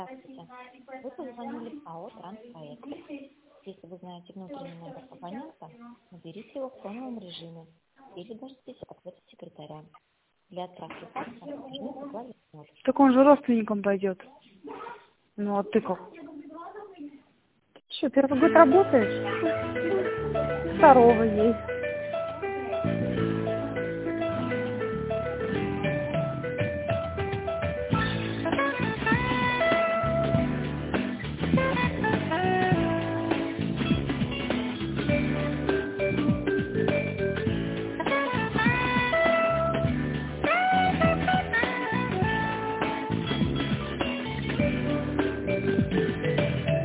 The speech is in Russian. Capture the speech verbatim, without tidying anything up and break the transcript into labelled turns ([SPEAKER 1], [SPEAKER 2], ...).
[SPEAKER 1] Здравствуйте. Вы позвонили в АО «Транспроект». Если вы знаете внутренний номер абонента, наберите его в фоновом режиме или дождитесь от ответа секретаря. Для отправки факса нажмите клавишу ноль.
[SPEAKER 2] Так он же родственникам пойдет. Ну а ты как? Что, первый год работаешь? Второго есть.